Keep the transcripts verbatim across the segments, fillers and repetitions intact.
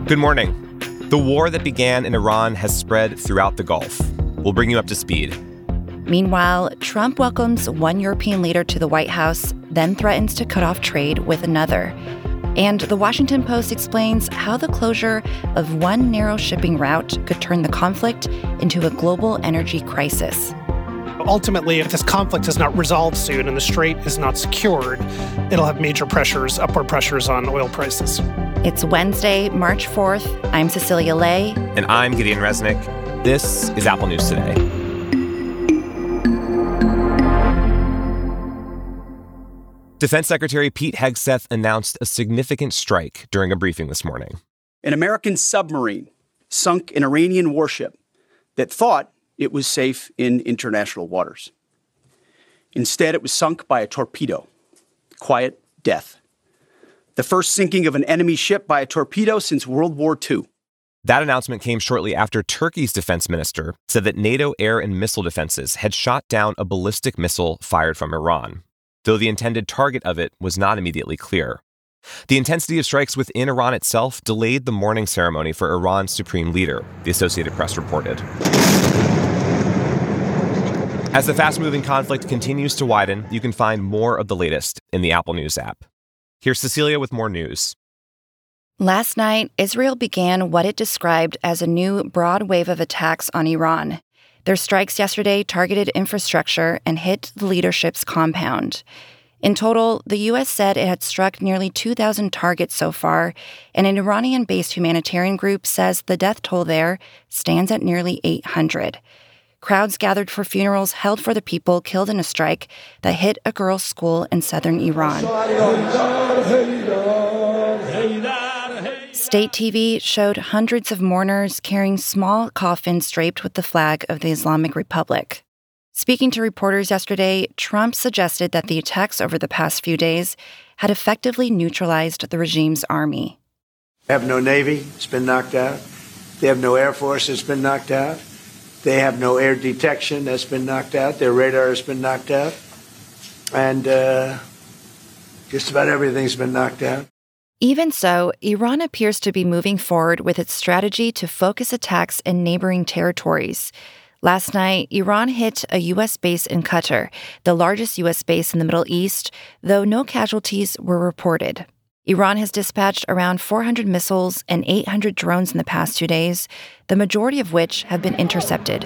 Good morning. The war that began in Iran has spread throughout the Gulf. We'll bring you up to speed. Meanwhile, Trump welcomes one European leader to the White House, then threatens to cut off trade with another. And the Washington Post explains how the closure of one narrow shipping route could turn the conflict into a global energy crisis. Ultimately, if this conflict is not resolved soon and the strait is not secured, it'll have major pressures, upward pressures on oil prices. It's Wednesday, March fourth. I'm Cecilia Lay. And I'm Gideon Resnick. This is Apple News Today. Defense Secretary Pete Hegseth announced a significant strike during a briefing this morning. An American submarine sunk an Iranian warship that thought it was safe in international waters. Instead, it was sunk by a torpedo. Quiet death. The first sinking of an enemy ship by a torpedo since World War Two. That announcement came shortly after Turkey's defense minister said that NATO air and missile defenses had shot down a ballistic missile fired from Iran, though the intended target of it was not immediately clear. The intensity of strikes within Iran itself delayed the mourning ceremony for Iran's supreme leader, the Associated Press reported. As the fast-moving conflict continues to widen, you can find more of the latest in the Apple News app. Here's Cecilia with more news. Last night, Israel began what it described as a new broad wave of attacks on Iran. Their strikes yesterday targeted infrastructure and hit the leadership's compound. In total, the U S said it had struck nearly two thousand targets so far, and an Iranian-based humanitarian group says the death toll there stands at nearly eight hundred. Crowds gathered for funerals held for the people killed in a strike that hit a girls' school in southern Iran. State T V showed hundreds of mourners carrying small coffins draped with the flag of the Islamic Republic. Speaking to reporters yesterday, Trump suggested that the attacks over the past few days had effectively neutralized the regime's army. They have no Navy, it's been knocked out. They have no Air Force, it's been knocked out. They have no air detection, that's been knocked out. Their radar has been knocked out. And uh, just about everything's been knocked out. Even so, Iran appears to be moving forward with its strategy to focus attacks in neighboring territories. Last night, Iran hit a U S base in Qatar, the largest U S base in the Middle East, though no casualties were reported. Iran has dispatched around four hundred missiles and eight hundred drones in the past two days, the majority of which have been intercepted.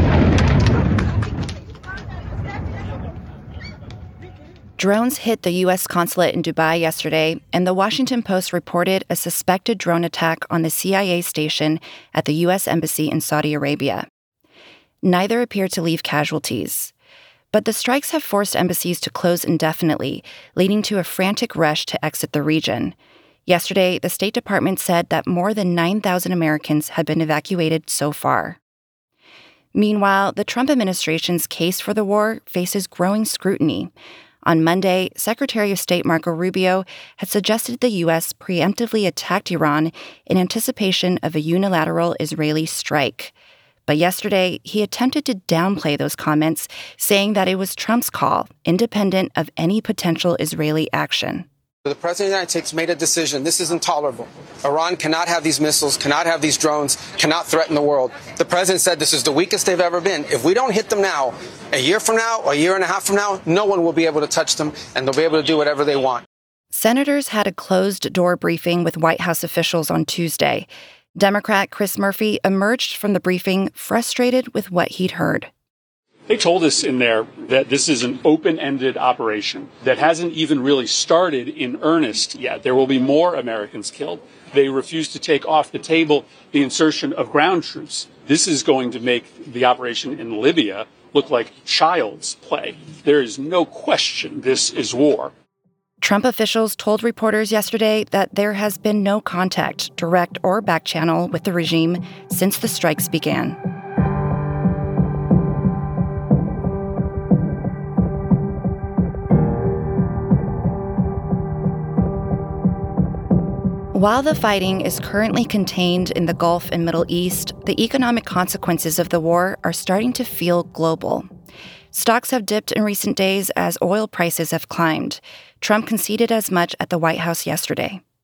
Drones hit the U S consulate in Dubai yesterday, and the Washington Post reported a suspected drone attack on the C I A station at the U S embassy in Saudi Arabia. Neither appeared to leave casualties. But the strikes have forced embassies to close indefinitely, leading to a frantic rush to exit the region. Yesterday, the State Department said that more than nine thousand Americans had been evacuated so far. Meanwhile, the Trump administration's case for the war faces growing scrutiny. On Monday, Secretary of State Marco Rubio had suggested the U S preemptively attacked Iran in anticipation of a unilateral Israeli strike. But yesterday, he attempted to downplay those comments, saying that it was Trump's call, independent of any potential Israeli action. The President of the United States made a decision. This is intolerable. Iran cannot have these missiles, cannot have these drones, cannot threaten the world. The President said this is the weakest they've ever been. If we don't hit them now, a year from now, or a year and a half from now, no one will be able to touch them, and they'll be able to do whatever they want. Senators had a closed-door briefing with White House officials on Tuesday. Democrat Chris Murphy emerged from the briefing frustrated with what he'd heard. They told us in there that this is an open-ended operation that hasn't even really started in earnest yet. There will be more Americans killed. They refuse to take off the table the insertion of ground troops. This is going to make the operation in Libya look like child's play. There is no question this is war. Trump officials told reporters yesterday that there has been no contact, direct or back channel, with the regime since the strikes began. While the fighting is currently contained in the Gulf and Middle East, the economic consequences of the war are starting to feel global. Stocks have dipped in recent days as oil prices have climbed. Trump conceded as much at the White House yesterday.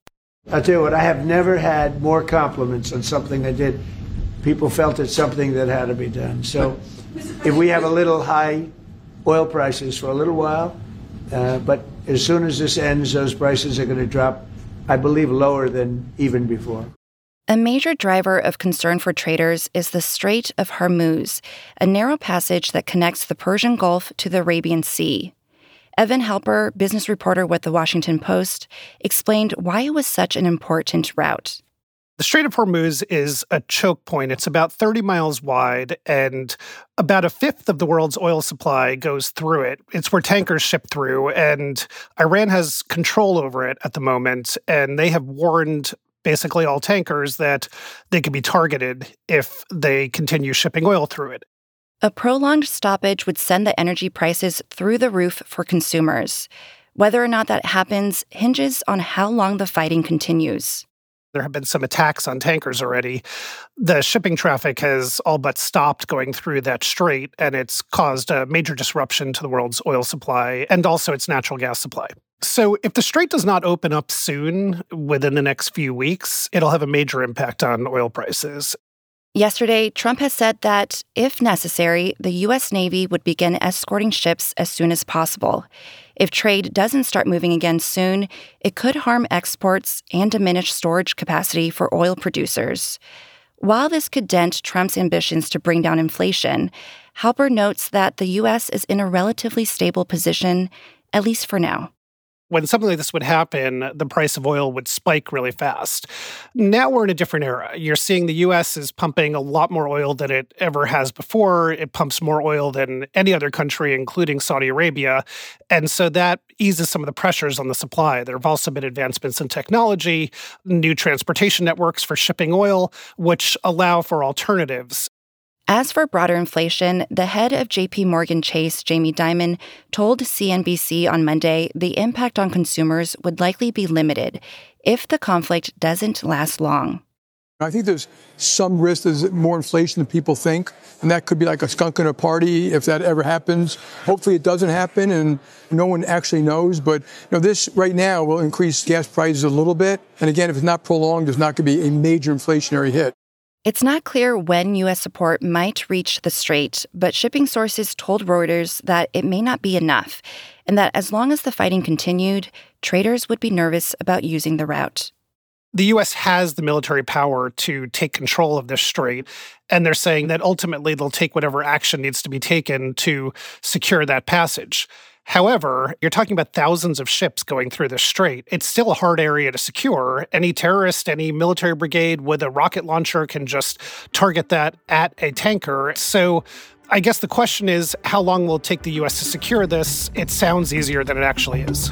I'll tell you what, I have never had more compliments on something I did. People felt it's something that had to be done. So if we have a little high oil prices for a little while, uh, but as soon as this ends, those prices are going to drop, I believe, lower than even before. A major driver of concern for traders is the Strait of Hormuz, a narrow passage that connects the Persian Gulf to the Arabian Sea. Evan Halper, business reporter with The Washington Post, explained why it was such an important route. The Strait of Hormuz is a choke point. It's about thirty miles wide, and about a fifth of the world's oil supply goes through it. It's where tankers ship through, and Iran has control over it at the moment, and they have warned basically all tankers that they could be targeted if they continue shipping oil through it. A prolonged stoppage would send the energy prices through the roof for consumers. Whether or not that happens hinges on how long the fighting continues. There have been some attacks on tankers already. The shipping traffic has all but stopped going through that strait, and it's caused a major disruption to the world's oil supply and also its natural gas supply. So if the strait does not open up soon, within the next few weeks, it'll have a major impact on oil prices. Yesterday, Trump has said that, if necessary, the U S Navy would begin escorting ships as soon as possible. If trade doesn't start moving again soon, it could harm exports and diminish storage capacity for oil producers. While this could dent Trump's ambitions to bring down inflation, Halper notes that the U S is in a relatively stable position, at least for now. When something like this would happen, the price of oil would spike really fast. Now we're in a different era. You're seeing the U S is pumping a lot more oil than it ever has before. It pumps more oil than any other country, including Saudi Arabia. And so that eases some of the pressures on the supply. There have also been advancements in technology, new transportation networks for shipping oil, which allow for alternatives. As for broader inflation, the head of J P Morgan Chase, Jamie Dimon, told C N B C on Monday the impact on consumers would likely be limited if the conflict doesn't last long. I think there's some risk there's more inflation than people think, and that could be like a skunk in a party if that ever happens. Hopefully it doesn't happen, and no one actually knows. But you know, this right now will increase gas prices a little bit. And again, if it's not prolonged, there's not going to be a major inflationary hit. It's not clear when U S support might reach the strait, but shipping sources told Reuters that it may not be enough, and that as long as the fighting continued, traders would be nervous about using the route. The U S has the military power to take control of this strait, and they're saying that ultimately they'll take whatever action needs to be taken to secure that passage. However, you're talking about thousands of ships going through the strait. It's still a hard area to secure. Any terrorist, any military brigade with a rocket launcher can just target that at a tanker. So I guess the question is, how long will it take the U S to secure this? It sounds easier than it actually is.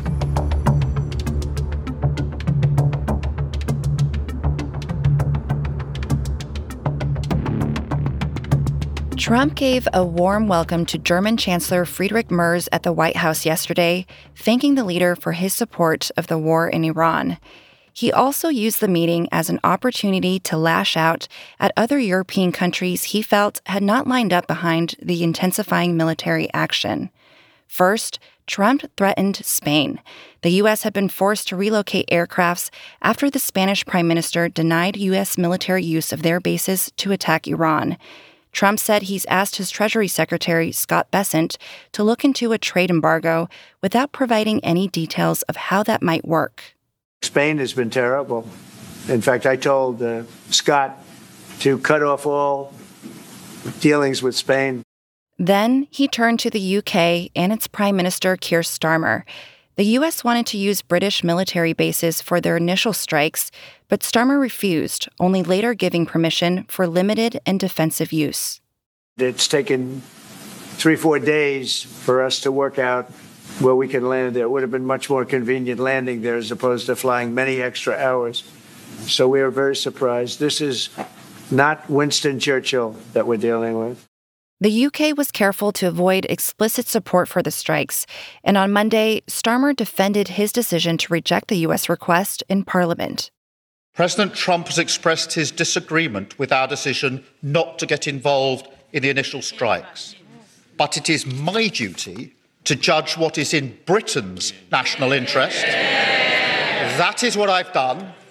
Trump gave a warm welcome to German Chancellor Friedrich Merz at the White House yesterday, thanking the leader for his support of the war in Iran. He also used the meeting as an opportunity to lash out at other European countries he felt had not lined up behind the intensifying military action. First, Trump threatened Spain. The U S had been forced to relocate aircrafts after the Spanish prime minister denied U S military use of their bases to attack Iran. Trump said he's asked his Treasury Secretary, Scott Bessent, to look into a trade embargo without providing any details of how that might work. Spain has been terrible. In fact, I told uh, Scott to cut off all dealings with Spain. Then he turned to the U K and its Prime Minister, Keir Starmer. The U S wanted to use British military bases for their initial strikes, but Starmer refused, only later giving permission for limited and defensive use. It's taken three, four days for us to work out where we can land there. It would have been much more convenient landing there as opposed to flying many extra hours. So we are very surprised. This is not Winston Churchill that we're dealing with. The U K was careful to avoid explicit support for the strikes, and on Monday, Starmer defended his decision to reject the U S request in Parliament. President Trump has expressed his disagreement with our decision not to get involved in the initial strikes. But it is my duty to judge what is in Britain's national interest. That is what I've done,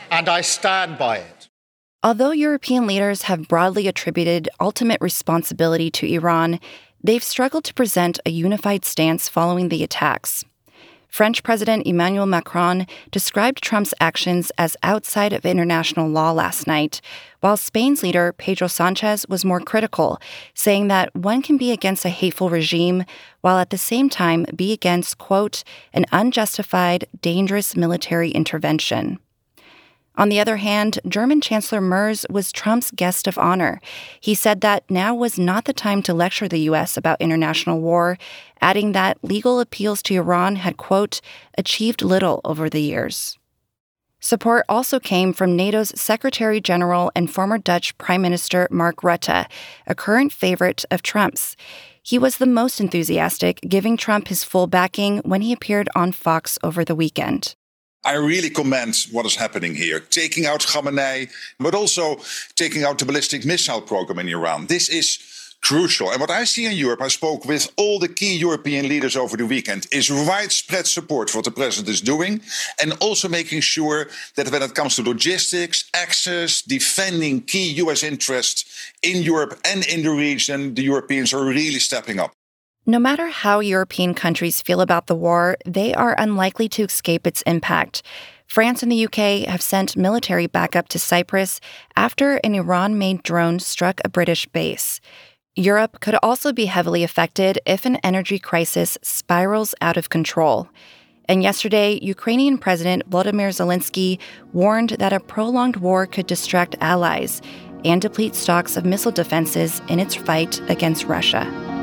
and I stand by it. Although European leaders have broadly attributed ultimate responsibility to Iran, they've struggled to present a unified stance following the attacks. French President Emmanuel Macron described Trump's actions as outside of international law last night, while Spain's leader, Pedro Sanchez, was more critical, saying that one can be against a hateful regime while at the same time be against, quote, an unjustified, dangerous military intervention. On the other hand, German Chancellor Merz was Trump's guest of honor. He said that now was not the time to lecture the U S about international war, adding that legal appeals to Iran had, quote, achieved little over the years. Support also came from NATO's Secretary General and former Dutch Prime Minister Mark Rutte, a current favorite of Trump's. He was the most enthusiastic, giving Trump his full backing when he appeared on Fox over the weekend. I really commend what is happening here, taking out Khamenei, but also taking out the ballistic missile program in Iran. This is crucial. And what I see in Europe, I spoke with all the key European leaders over the weekend, is widespread support for what the president is doing, and also making sure that when it comes to logistics, access, defending key U S interests in Europe and in the region, the Europeans are really stepping up. No matter how European countries feel about the war, they are unlikely to escape its impact. France and the U K have sent military backup to Cyprus after an Iran-made drone struck a British base. Europe could also be heavily affected if an energy crisis spirals out of control. And yesterday, Ukrainian President Volodymyr Zelensky warned that a prolonged war could distract allies and deplete stocks of missile defenses in its fight against Russia.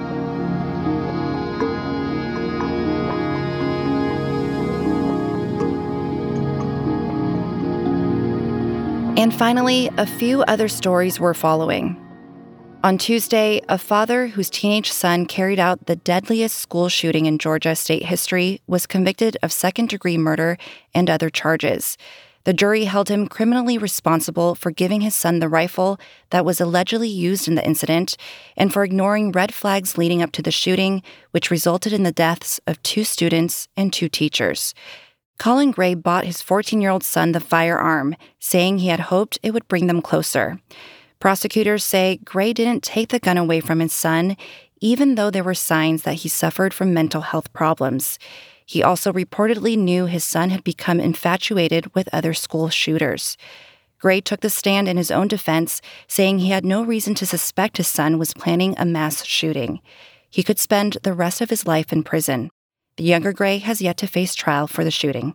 And finally, a few other stories we're following. On Tuesday, a father whose teenage son carried out the deadliest school shooting in Georgia state history was convicted of second-degree murder and other charges. The jury held him criminally responsible for giving his son the rifle that was allegedly used in the incident and for ignoring red flags leading up to the shooting, which resulted in the deaths of two students and two teachers. Colin Gray bought his fourteen-year-old son the firearm, saying he had hoped it would bring them closer. Prosecutors say Gray didn't take the gun away from his son, even though there were signs that he suffered from mental health problems. He also reportedly knew his son had become infatuated with other school shooters. Gray took the stand in his own defense, saying he had no reason to suspect his son was planning a mass shooting. He could spend the rest of his life in prison. The younger Gray has yet to face trial for the shooting.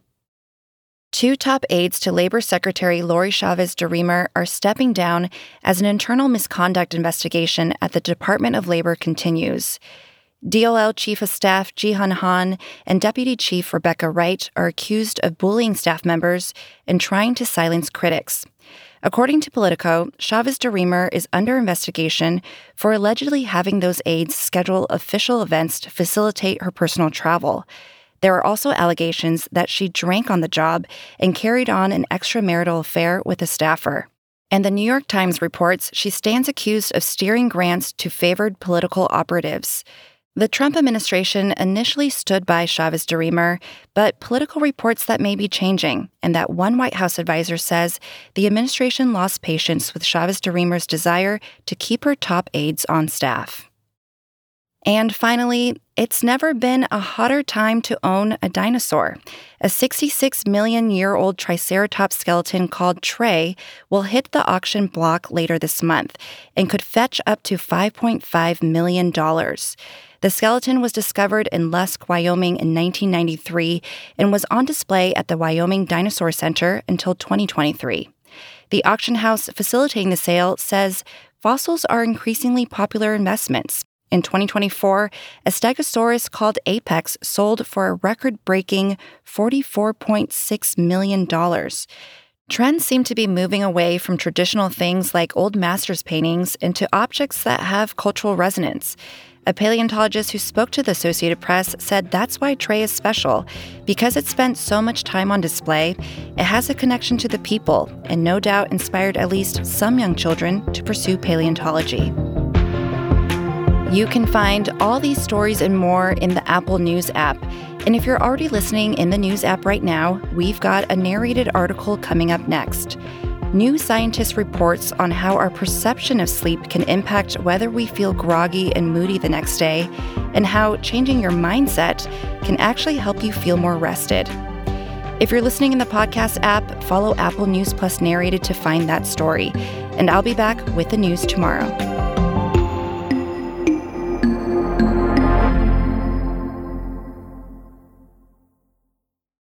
Two top aides to Labor Secretary Lori Chavez DeRemer are stepping down as an internal misconduct investigation at the Department of Labor continues. D O L Chief of Staff Jihan Han and Deputy Chief Rebecca Wright are accused of bullying staff members and trying to silence critics. According to Politico, Chavez DeRemer is under investigation for allegedly having those aides schedule official events to facilitate her personal travel. There are also allegations that she drank on the job and carried on an extramarital affair with a staffer. And the New York Times reports she stands accused of steering grants to favored political operatives. The Trump administration initially stood by Chavez DeRemer, but Politico reports that may be changing, and that one White House advisor says the administration lost patience with Chavez DeRemer's desire to keep her top aides on staff. And finally, it's never been a hotter time to own a dinosaur. A sixty-six million year old Triceratops skeleton called Trey will hit the auction block later this month and could fetch up to five point five million dollars. The skeleton was discovered in Lusk, Wyoming in nineteen ninety-three and was on display at the Wyoming Dinosaur Center until twenty twenty-three. The auction house facilitating the sale says fossils are increasingly popular investments. In twenty twenty-four, a Stegosaurus called Apex sold for a record-breaking forty-four point six million dollars. Trends seem to be moving away from traditional things like old masters paintings into objects that have cultural resonance. A paleontologist who spoke to the Associated Press said that's why Trey is special. Because it spent so much time on display, it has a connection to the people and no doubt inspired at least some young children to pursue paleontology. You can find all these stories and more in the Apple News app. And if you're already listening in the News app right now, we've got a narrated article coming up next. New Scientist reports on how our perception of sleep can impact whether we feel groggy and moody the next day, and how changing your mindset can actually help you feel more rested. If you're listening in the podcast app, follow Apple News Plus Narrated to find that story. And I'll be back with the news tomorrow.